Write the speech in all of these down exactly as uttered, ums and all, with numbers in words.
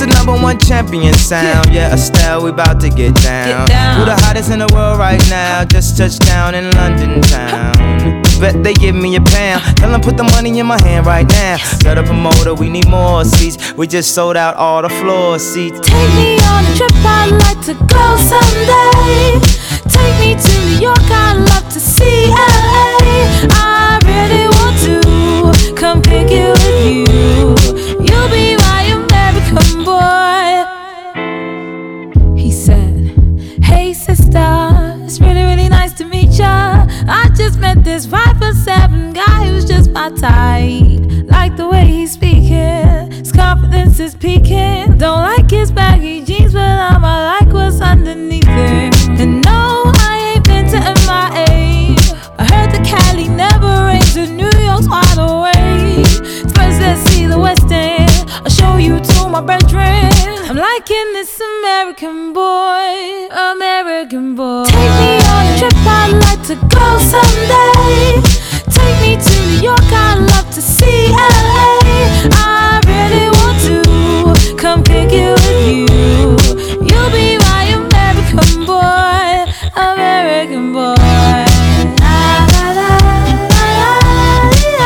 the number one champion sound. Yeah, Estelle, we about to get down. Get down. Who the hottest in the world right now? Just touched down in London town. Bet they give me a pound. Tell them put the money in my hand right now. Set a promoter, we need more seats. We just sold out all the floor seats. Take me on a trip, I'd like to go someday. Take me to New York, I'd love to see L A. I really want to come pick you with you. You'll be my American boy. He said, hey sister, it's really, really nice to meet ya. I just met this five foot seven guy who's just my type. Like the way he's speaking, his confidence is peaking. Don't like his baggy jeans, but I'ma like what's underneath it. And no, I ain't been to M I A. I heard the Cali never rains, and New York's wide awake. First let's see the West End, I'll show you to my bedroom. I'm liking this American boy, American boy. Take me on a trip, I'd like to go someday. Take me to New York, I'd love to see L A. I really want to come pick you with you. You'll be my American boy, American boy. La, la, la, la, la,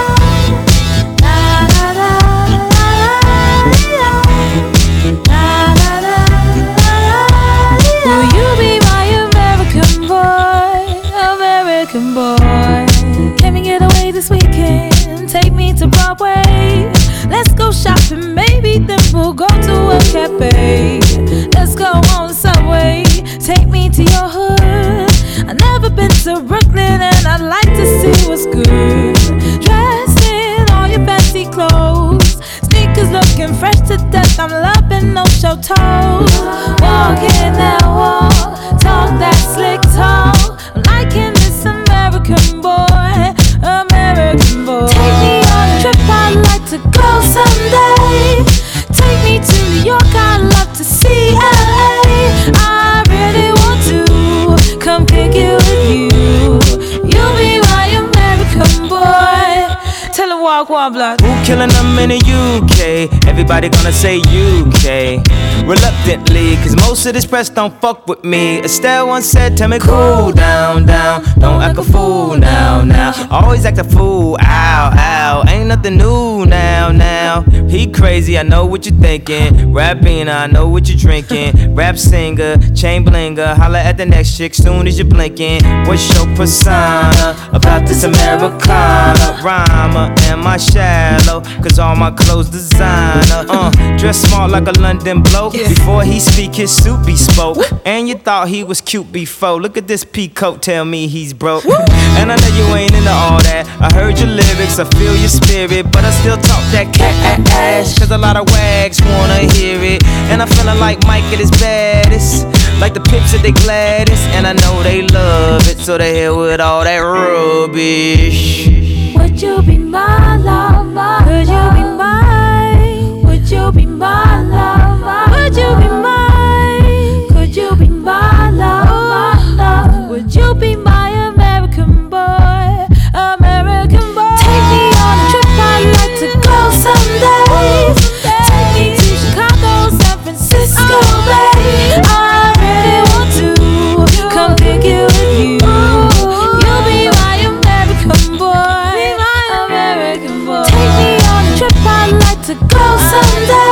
la, la, la, la, la, la. Will you be my American boy, American boy? Can we get away this weekend? Take me to Broadway. Let's go shopping, maybe then we'll go to a cafe. Let's go on the subway, take me to your hood. I've never been to Brooklyn and I'd like to see what's good. Dressed in all your fancy clothes, sneakers looking fresh to death. I'm loving no show toes. Walking that walk, talk that slick talk. I'm liking this American boy, American boy. Take me on a trip, I'd like to go someday. Take me to New York, I'd love to see L A. I really want to come pick you with you. You'll be my American boy. Tell him walk one block. Who killing them in the U K? Everybody gonna say U K. Reluctantly, cause most of this press don't fuck with me. Estelle once said, tell me cool down, down. Don't act a fool now, now. Always act a fool, ow, ow. Ain't nothing new now, now. He crazy, I know what you're thinking. Rapping, I know what you're drinking. Rap singer, chain blinger. Holla at the next chick soon as you're blinking. What's your persona about this Americana? Rhymer, am I shallow? Cause all my clothes designer. Uh, dress smart like a London bloke. Before he speak, his suit be spoke. And you thought he was cute before. Look at this peacoat, tell me he's broke. And I know you ain't into all that. I heard your lyrics, I feel your spirit, but I still talk that cat ass. Cause a lot of wags wanna hear it. And I'm feeling like Mike at his baddest, like the Pips at they gladdest. And I know they love it, so they hell with all that rubbish. Would you be my love? Could you be mine? Would you be my love? Would you be mine? Could you be my love? Would you be my American boy? American boy. Take me on a trip, I'd like to go someday. Take me to Chicago, San Francisco, babe. I really want to come pick you with you. You'll be my American boy, American boy. Take me on a trip, I'd like to go someday.